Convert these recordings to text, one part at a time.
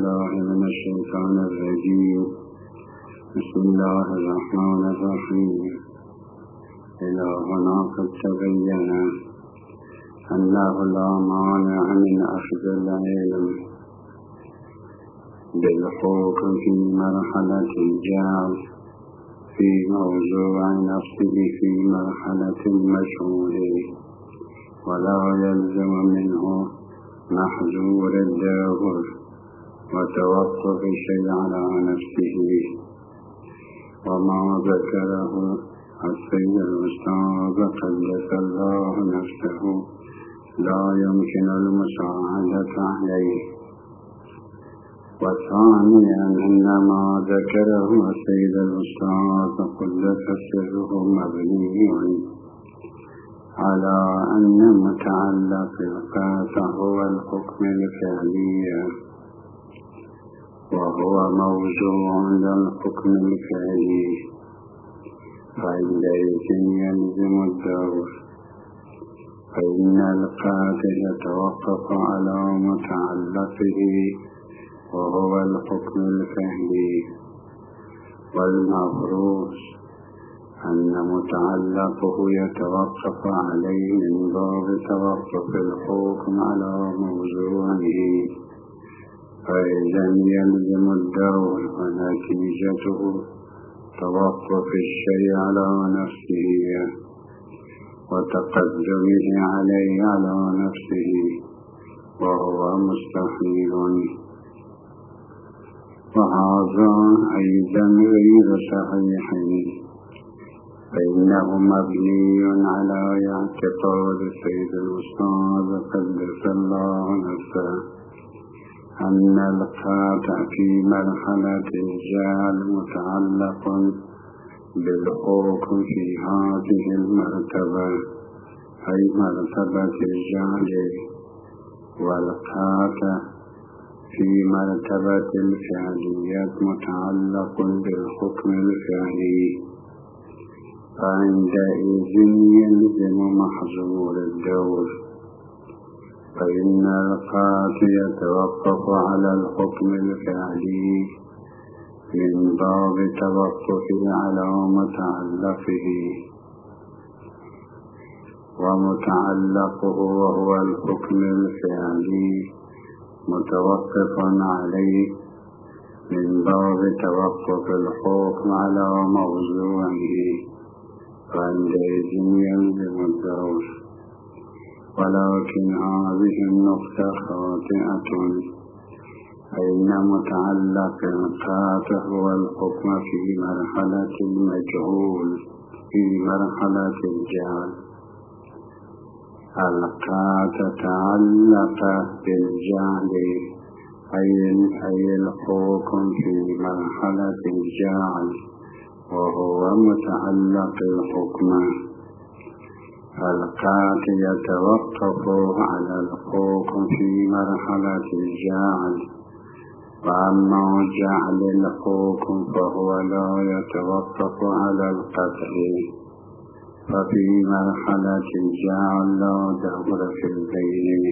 بالله من الشيطان الرجيم. بسم الله الرحمن الرحيم. إلى هنا قد تبين أنه لا مانع من أخذ العلم بالحكم في مرحلة الجعل في موضوع نفسه في مرحلة المشهور، ولا يلزم منه محظور الدهر وتوقف الشيء على نفسه. وما ذكره السيد الأستاذ قدس الله نفسه لا يمكن المساعدة عليه. وثانيا أن ما ذكره السيد الأستاذ قدس سره مبني على أن متعلق القاطع هو الحكم الفعلي، وهو موضوع للحكم الفعلي، فعندئذ يلزم الدور، فإن القاطع يتوقف على متعلقه وهو الحكم الفعلي، والمفروض أن متعلقه يتوقف عليه من باب توقف الحكم على موضوعه، فإذا يلزم الدور ونتيجته توقف الشيء على نفسه وتقدمه عليه على نفسه، وهو مستحيل. وهذا أيضا غير صحيح، فإنه مبني على اعتقاد السيد الأستاذ قدس الله نفسه أن القاطع في مرحلة الجعل متعلق بالحكم في هذه المرتبة، أي مرتبة الجعل، والقاطع في مرتبة الفعلية متعلق بالحكم الفعلي، فعندئذ يلزم محظور الدور، فإن القاطع يتوقف على الحكم الفعلي من باب توقفه على متعلقه، ومتعلقه وهو الحكم الفعلي متوقف عليه من باب توقف الحكم على موضوعه، فعندئذ يلزم الدور. ولكن هذه النقطة خاطئة، فإن متعلق القاطع هو الحكم في مرحلة المجهول في مرحلة الجعل. القاطع تعلق بالجعل، أي الحكم في مرحلة الجعل، وهو متعلق الحكم. القاطع يتوقف على الحكم في مرحلة الجعل، وأما جعل الحكم فهو لا يتوقف على القطع، ففي مرحلة الجعل لا دور في البين.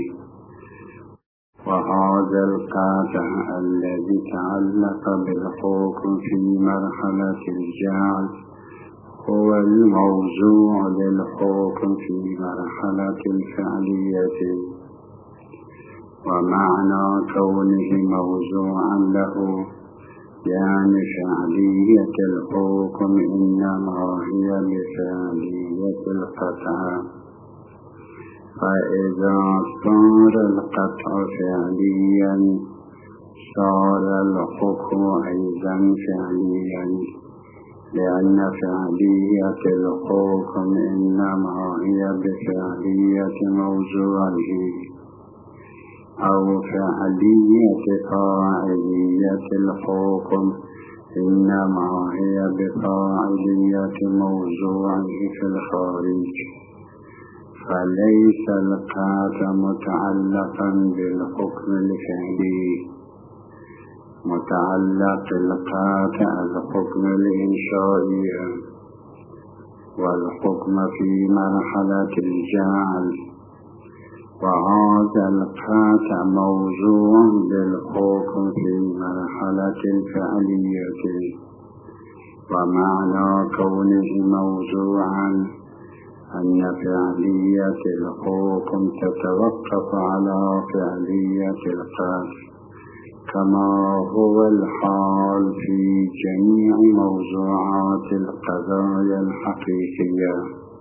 وهذا القاطع الذي تعلق بالحكم في مرحلة الجعل هو الموضوع للحكم في مرحلة الفعلية، ومعنى كونه موضوعا له يعني فعلية الحكم إنما هي بفعلية القطع، فإذا صار القطع فعليا صار الحكم أيضا فعليا، لأن فعلية الحكم إنما هي بفعلية موضوعه، أو فعلية فاعلية الحكم إنما هي بفاعلية موضوعه في الخارج. فليس القاطع متعلقا بالحكم الفعلي، متعلق القاطع الحكم الإنشائي، والحكم في مرحلة الجعل وهذا القطع موضوع للحكم في مرحلة الفعلية، ومعنى كونه موضوعا أن فعلية الحكم تتوقف على فعلية القطع، كما هو الحال في جميع موضوعات القضايا الحقيقية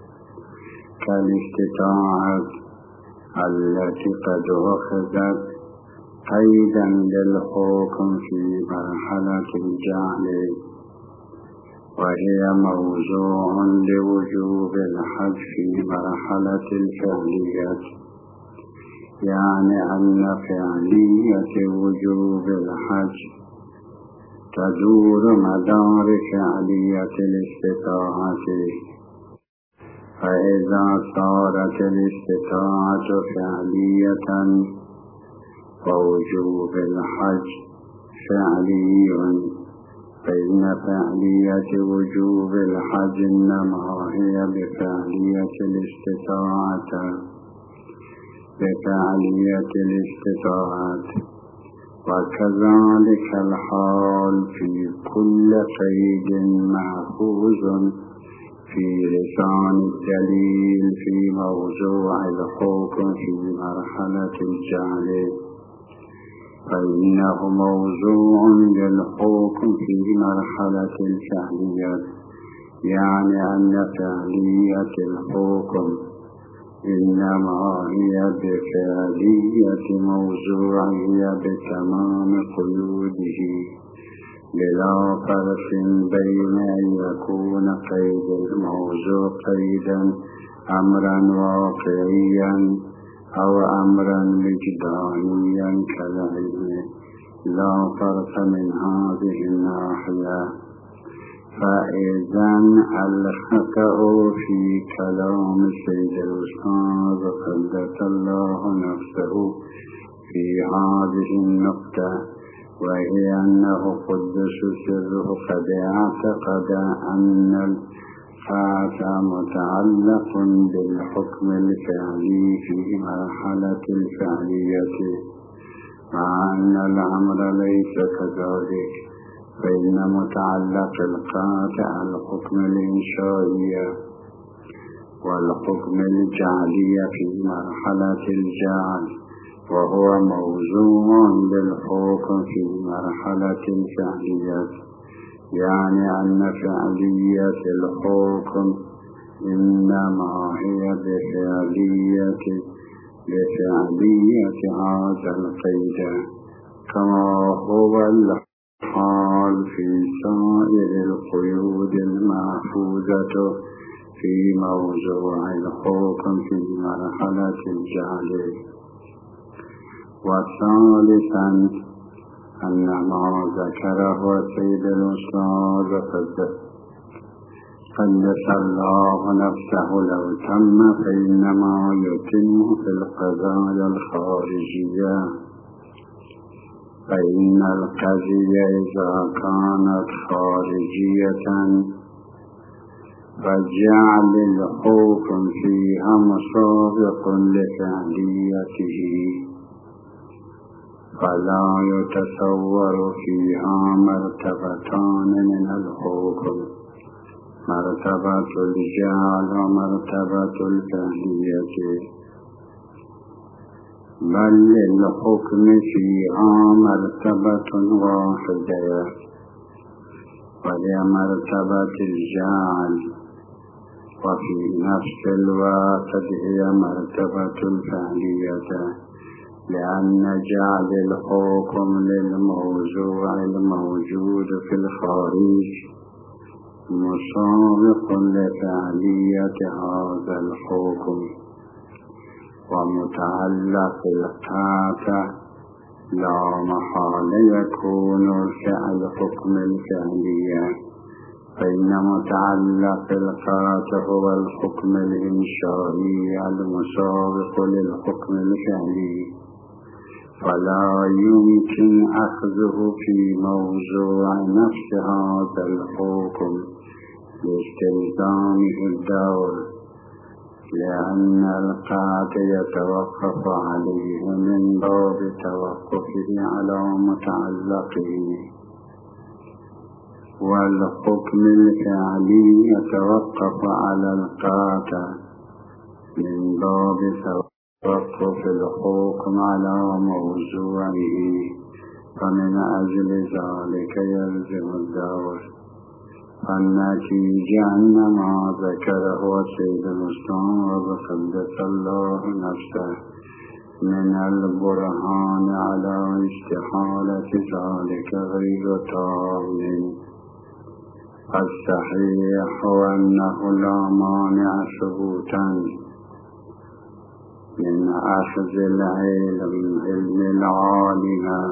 كالاستطاعة التي قد أخذت قيدا للحكم في مرحلة الجعل، وهي موضوع لوجوب الحج في مرحلة الفعلية، يعني أن فعلية وجوب الحج تدور مدار فعلية الاستطاعة، فإذا صارت الاستطاعة فعلية فوجوب الحج فعلي، فإن فعلية وجوب الحج إنما هي بفعلية الاستطاعة، وكذلك الحال في كل قيد محفوظ في لسان الدليل في موضوع الحكم في مرحلة الجعل، فإنه موضوع للحكم في مرحلة الفعلية، يعني أن فعلية الحكم إنما هي بفعلية موضوعية بتمام قيوده، بلا فرق بين أن يكون قيد الموضوع قيدا أمرا واقعيا أو أمرا وجدانيا كالعلم، لا فرق من هذه الناحية. فإذا الخطأ في كلام السيد الأستاذ قدس الله نفسه في هذه النقطة، وهي أنه قدس سره قد اعتقد أن القطع متعلق بالحكم الفعلي في مرحلة الفعلية، مع أن الأمر ليس كذلك، فإن متعلق القطع الحكم الإنشائي والحكم الجعلي في مرحلة الجعل، وهو موضوع للحكم في مرحلة الفعلية، يعني أن فعلية الحكم إنما هي بفعلية هذا القيد، كما هو الحال في سائر القيود المحفوظة في موضوع الحكم في مرحلة الجعل. وثالثا أن ما ذكره السيد الأستاذ قدس الله نفسه لو تم فإنما يتم في القضايا الخارجية، فإن القضية إذا كانت خارجية فجعل الحكم فيها مسابق لفعليته، فلا يتصور فيها مرتبتان من الحكم، مرتبة الجعل ومرتبة الفعلية، بل الحكم فيها مرتبة واحدة، وهي مرتبة الجعل، وفي نفس الوقت هي مرتبة الفعلية، لأن جعل الحكم للموضوع الموجود في الخارج مسابق لفعلية هذا الحكم، ومتعلق القطع لا محالة يكون فعل حكم الفعلية، فإن متعلق القطع هو الحكم الإنشائي المسابق للحكم الفعلي، فلا يمكن أخذه في موضوع نفس هذا الحكم لاستلزامه الدور، لأن القاعدة يتوقف عليه من باب توقفه على متعلقه، والحكم الفعلي يتوقف على القاعدة من باب توقف الحكم على موضوعه، فمن أجل ذلك يلزم الدور. فالنتيجة أن ما ذكره سيد المصطفى قدس الله نفسه من البرهان على استحالة ذلك غير تام. الصحيح هو أنه لا مانع ثبوتا من أخذ علم العالم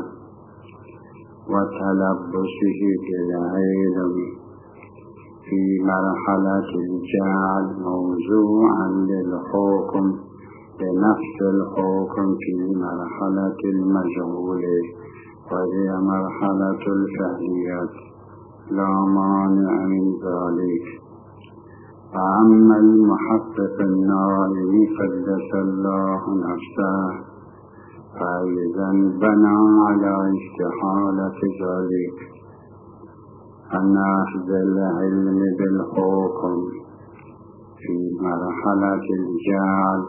وتلبسه بالعلم في مرحلة الجعل موضوعا للحكم بنفس الحكم في مرحلة المجهول، وهي مرحلة الفعليات، لا مانع من ذلك. فأما المحقق النائم قدس الله نفسه فإذا بنى على استحالة ذلك أن أخذ العلم بالحكم في مرحلة الجعل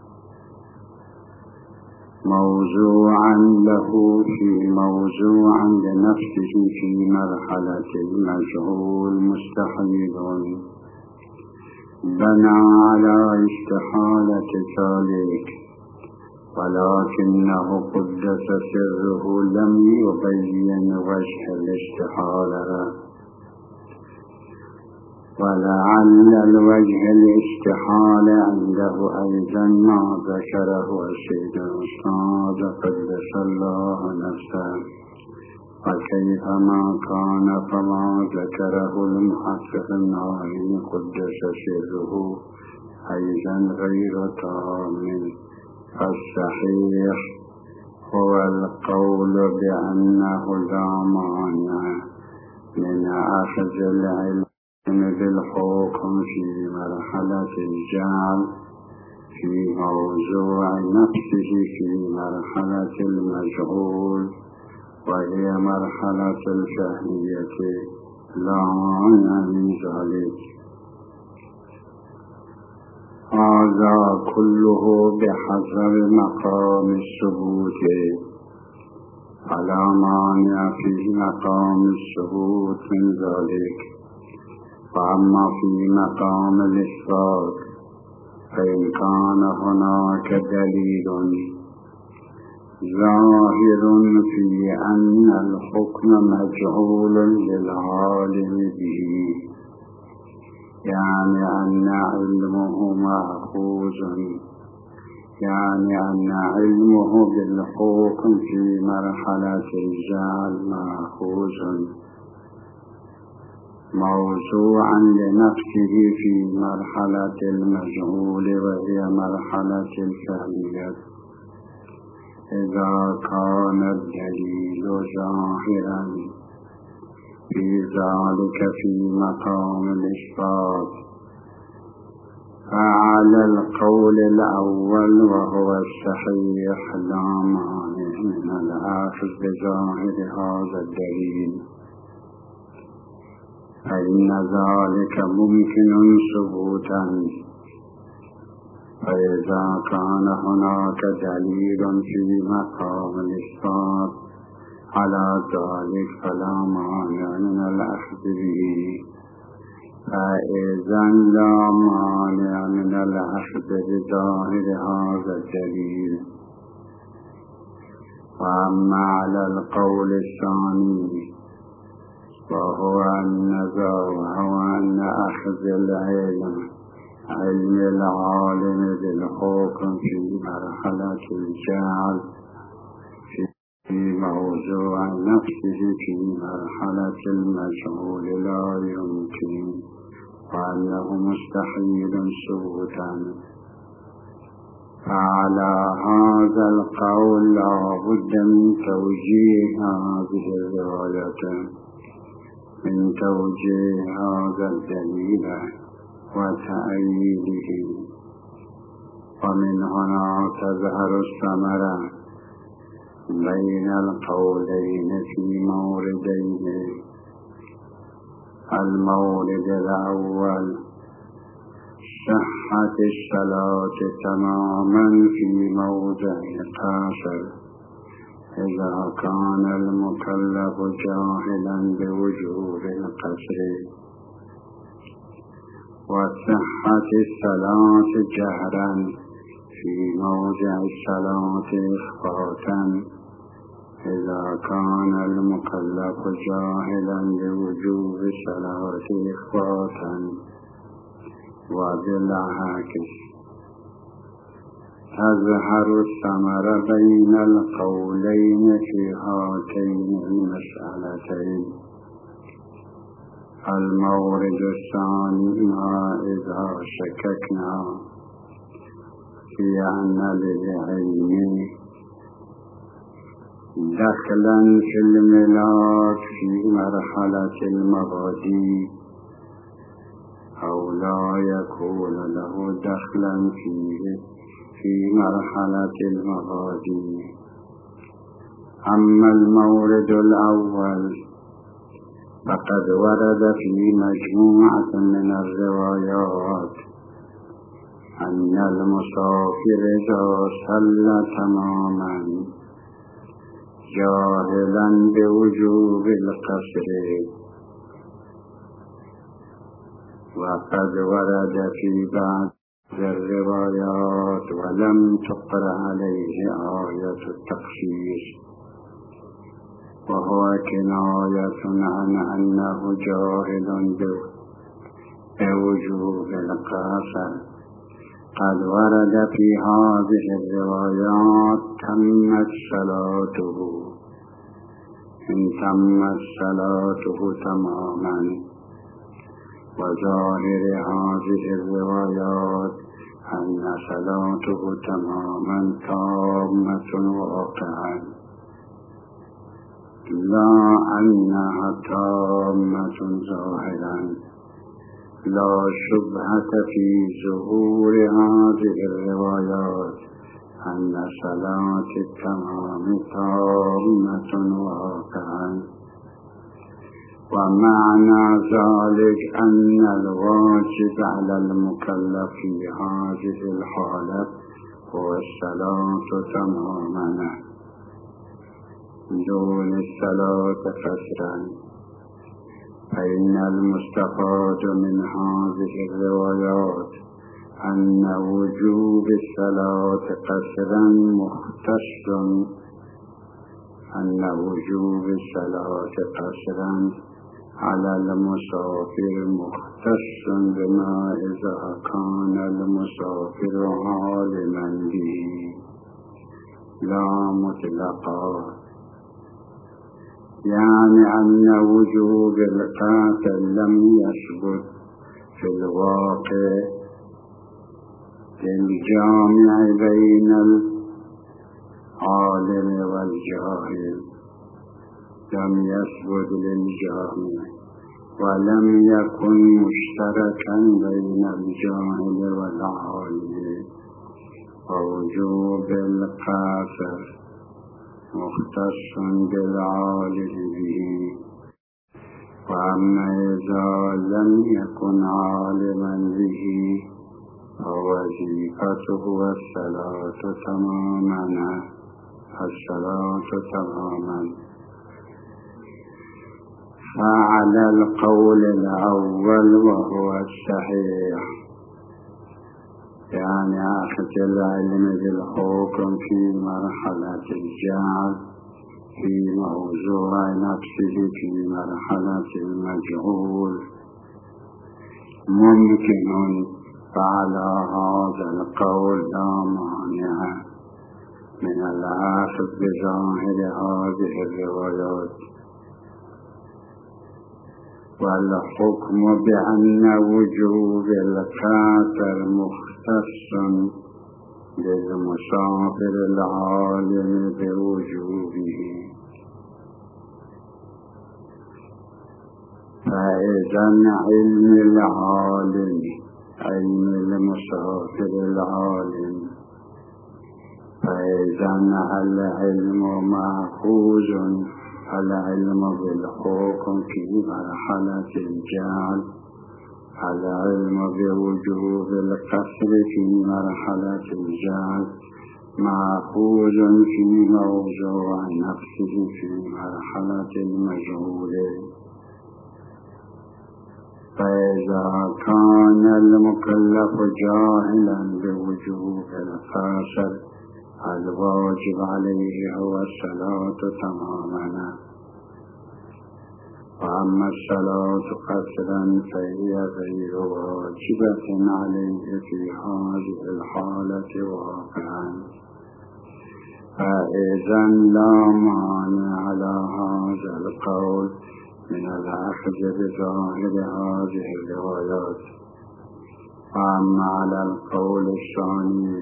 موضوعا له موضوعا لنفسه في مرحلة المجهول مستحيل، بنى على استحالة ذلك، ولكنه قدس سره لم يبين وجه الاستحالة، ولعل الوجه الاستحالة عنده أيضا ما ذكره السيد الأستاذ قدس الله نفسه، وكيفما كان فما ذكره المحقق النائم قدس سره أيضا غير تام. فالصحيح هو القول بأنه لا مانع من أخذ العلم بالحكم في مرحلة الجعل في موضوع نفسه في مرحلة المجهول، وهي مرحلة الفهمية، لا مانع من ذلك. هذا كله بحسب مقام الثبوت، فلا مانع في مقام الثبوت من ذلك. فأما في مقام الإثبات فإن كان هناك دليل ظاهر في أن الحكم مجهول للعالم به، يعني أن علمه مأخوذ، يعني أن علمه بالحكم في مرحلة الجعل مأخوذ موضوعا لنفسه في مرحلة المجهول، وهي مرحلة الفعلية. إذا كان الدليل ظاهرا في ذلك في مقام الإثبات فعلى القول الأول وهو الصحيح لا مانع من الأخذ بظاهر هذا الدليل، فإن ذلك ممكن ثبوتا. فإذا كان هناك دليل في مقام الإثبات على ذلك فلا مانع من الأخذ به، فإذا لا مانع من الأخذ بظاهر هذا الدليل. وأما على القول الثاني وهو أن أخذ علم العالم بالحكم في مرحلة الجعل في موضوع نفسه في مرحلة المجهول لا يمكن، وأنه مستحيل ثبوتا. فعلى هذا القول لا بد من توجيه هذه الرواية، من توجيه هذا الدليل وتأييده ومن هنا تظهر الثمرة بين القولين في موردين. المورد الأول صحة الصلاة تماما في موضع قاصر إذا كان المكلف جاهلا بوجوب القصر، وصحة الصلاة جهرا في موضع الصلاة إخفاء إذا كان المكلف جاهلا بوجوب الصلاة إخفاء. وبالعكس تظهر الثمرة بين القولين في هاتين المسألتين. المورد الثاني ما إذا شككنا في أن للعلم دخلا في الملاك في مرحلة المبادئ أو لا يكون له دخلا فيه في مرحلة المبادئ. أما المورد الأول فقد ورد في مجموعة من الروايات أن المسافر إذا صلى تماما جاهلا بوجوب القصر، وقد ورد في بعض الروايات ولم تقرأ عليه آية التخصيص، وهو كناية عن أنه جاهل بوجوب القصر. قد ورد في هذه الروايات تمت صلاته، إن تمت صلاته تماما. وظاهر هذه الروايات أن صلاته تماما تامة واقعا، لا أنها تامة ظاهرا. لا شبهة في ظهور هذه الروايات أن صلاة التمام تامة واقعا. ومعنى ذلك أن الواجب على المكلف في هذه الحالة هو الصلاة تماما دون الصلاة قصرا. فإن المستفاد من هذه الروايات أن وجوب الصلاة قصرا على المسافر مختص بما إذا كان المسافر عالما به لا مطلقا. يعني أن وجوب القصر لم يثبت في الواقع للجامع بين العالم والجاهل، لم يثبت للجامع، ولم يكن مشتركا بين الجاهل والعالم. ووجوب القصر مختص بالعالم به. وأما إذا لم يكن عالما به فوظيفته الصلاة تماما. فعلى القول الأول وهو الصحيح، يعني أخذ العلم بالحكم في مرحلة الجهل في موضوع نفسه في مرحلة المجهول ممكن. فعلى هذا القول لا مانع من الأخذ بظاهر هذه الروايات. والحكم بأن وجوب القصر مختص للمسافر العالم بوجوبه. فإذا علم العالم علم المسافر العالم فإذن العلم مأخوذ العلم بالحكم في مرحلة الجعل، العلم بوجوب القصر في مرحلة الجعل مأخوذ في موضوع نفسه في مرحلة المجهول. فإذا كان المكلف جاهلا بوجوب القصر الواجب عليه هو الصلاة تماما، وأما الصلاة قصرا فهي غير واجبة عليه في هذه الحالة واقعا. فإذا لا مانع على هذا القول من الأخذ بظاهر هذه الروايات. وأما على القول الثاني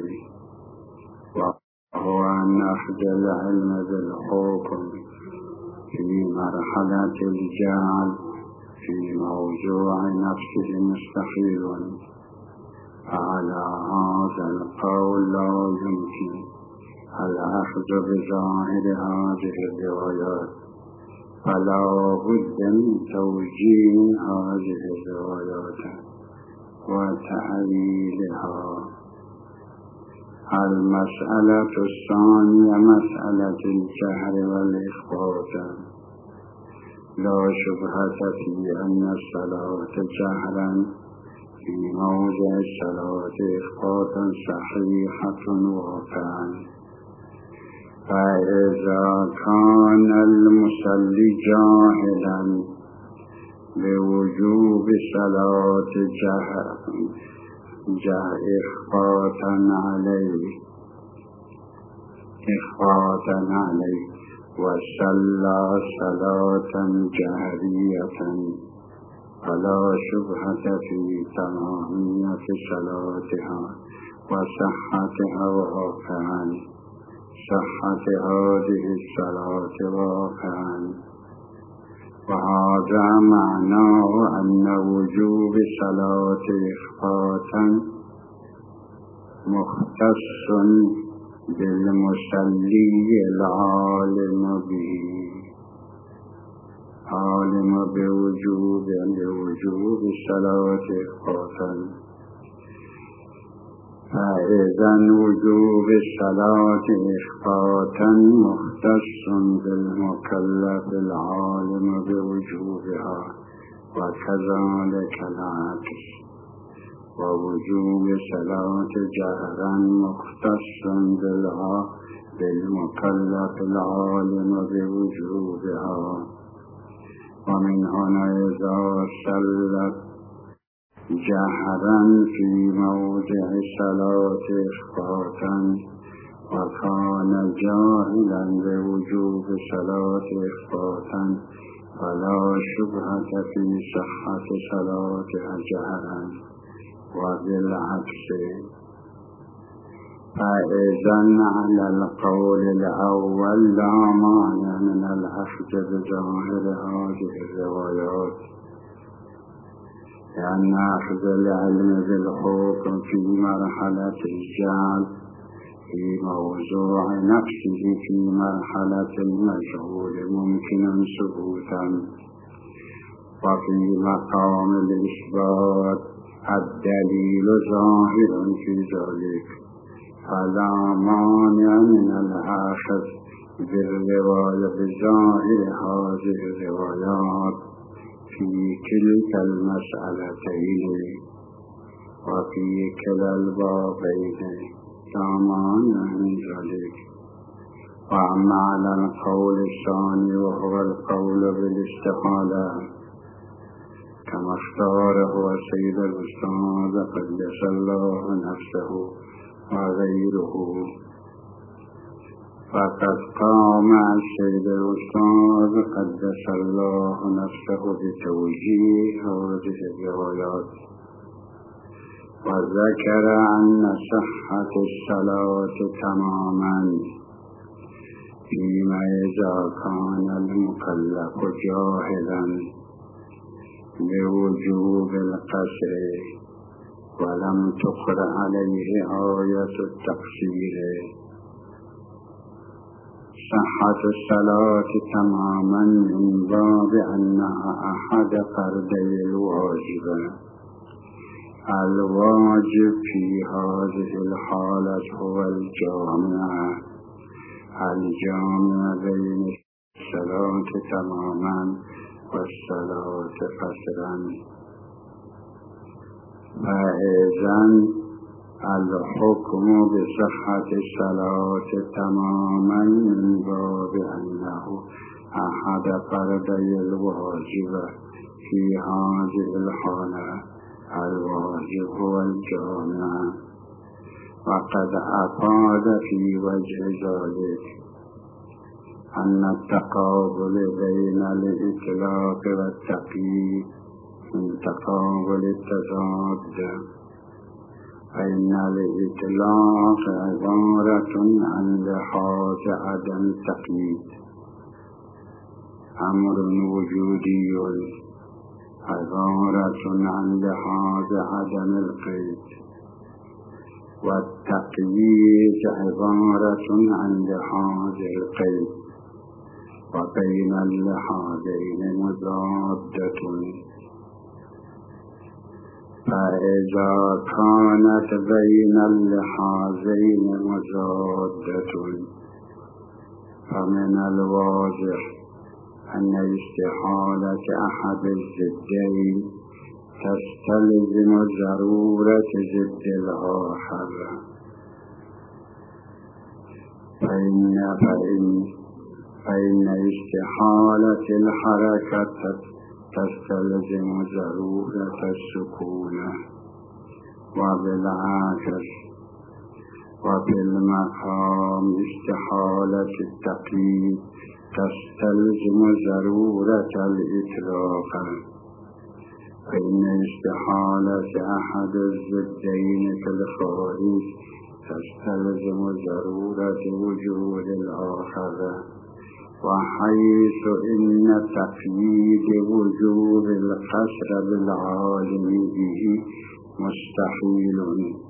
وهو أن أخذ العلم بالحكم في مرحلة الجعل في موضوع نفسه مستحيل، فعلى هذا القول لا يمكن الأخذ بظاهر هذه الروايات، فلا بد من توجيه هذه الروايات وتأويلها. المسألة الثانية مسألة الجهر والإخفاء. لا شبهة في أن الصلاة جهرا في موضع الصلاة إخفاء صحيحة واقعا. فإذا كان المصلي جاهلا بوجوب صلاة إخفاء عليه وصلى صلاة جهرية فلا شبهة في تمامية صلاتها وصحتها واقعا. صحة هذه الصلاة واقعا، وهذا معناه أن وجوب صلاة إخفاء مختص بالمصلي العالم به، عالم بوجوب صلاة إخفاء. فإذا وجوب الصلاة إخفاء مختص بالمكلف العالم بوجوبها، وكذلك العكس. ووجوب الصلاة جهرا مختص بالمكلف العالم بوجوبها. ومن هنا إذا صلت جهرا في موضع صلاة إخفاء وكان جاهلا بوجوب صلاة إخفاء فلا شبهة في صحة صلاتها جهرا، وبالعكس. فإذا على القول الأول لا مانع من الأخذ بظاهر هذه الروايات، لأن أخذ العلم بالحكم في مرحلة الجعل في موضوع نفسه في مرحلة المجهول ممكن ثبوتا. وفي مقام الإثبات الدليل ظاهر في ذلك، فلا مانع من الأخذ بالرواية بظاهر هذه الروايات في كلتا المسألتين وفي كلا البابين، لا مانع من ذلك. وأما على القول الثاني وهو القول بالاستحالة كما اختاره السيد الأستاذ قدس الله نفسه وغيره، فقد قام السيد الأستاذ قدس الله نفسه بتوجيه هذه الروايات، وذكر أن صحة الصلاة تماما فيما إذا كان المكلف جاهلا بوجوب القصر ولم تقرأ عليه آية التقصير، صحة الصلاة تماما من باب أنها أحد فردي الواجب. الواجب في هذه الحالة هو الجامع بين الصلاة تماما والصلاة قصرا. فإذن الحكم بصحة الصلاة تماما من باب أنه أحد فردي الواجب. في هذه الحالة الواجب هو الجامع. وقد أفاد في وجه ذلك أن التقابل بين الإطلاق والتقييد من تقابل التضاد، فإن الإطلاق عبارة عن لحاظ عدم التقييد أمر وجودي، عبارة عن لحاظ عدم القيد، والتقييد عبارة عن لحاظ القيد، وبين اللحاظين مضادة. فإذا كانت بين اللحاظين مضادة فمن الواضح أن استحالة أحد الضدين تستلزم ضرورة ضد الآخر. فإن استحالة الحركة تستلزم ضرورة السكون، وبالعكس. وفي المقام استحالة التقييد تستلزم ضرورة الإطلاق. فإن استحالة أحد الضدين في الخارج تستلزم ضرورة وجود الآخر. وحيث إن تقييد وجوب القصر بالعالم به مستحيل،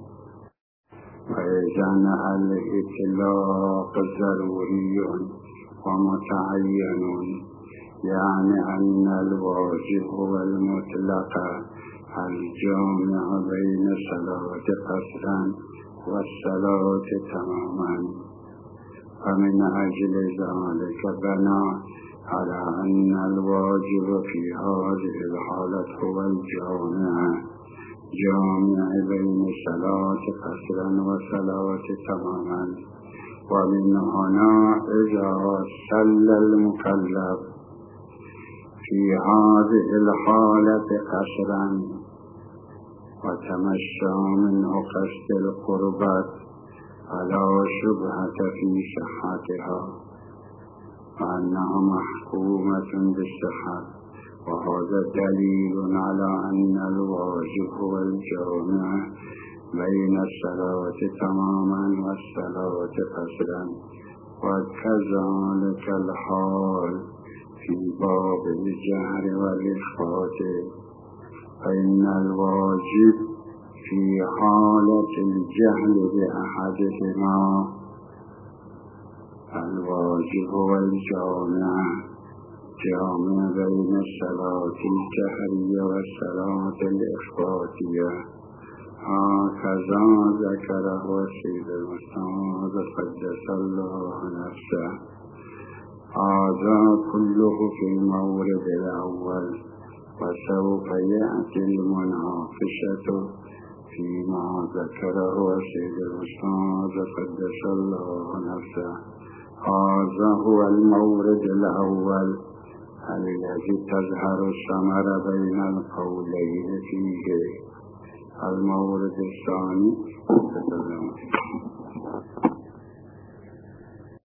فإذن الإطلاق ضروري ومتعين، يعني أن الواجب هو المطلق الجامع بين الصلاة قصرا والصلاة تماما. فمن أجل ذلك بنى على أن الواجب في هذه الحالة هو الجامع بين الصلاة قصرا والصلاة تماما. ومن هنا إذا صلى المكلف في هذه الحالة قصرا وتمشى منه قصد القربة فلا شبهة في صحتها، وأنها محكومة بالصحة. وهذا دليل على أن الواجب هو الجامع بين الصلاة تماما والصلاة قصرا. وكذلك الحال في باب الجهر والإخفاء، فإن الواجب في حالة الجهل بأحدهما الواجب هو الجامع بين الصلاة الجهرية والصلاة الإخفاتية. هكذا ذكره السيد المستعان قدس الله نفسه. هذا كله في المورد الأول، وسوف يأتي المناقشة فيما ذكره السيد المستعان قدس الله نفسه. هذا هو المورد الأول الذي تظهر الثمرة بين القولين فيه. المورد الثاني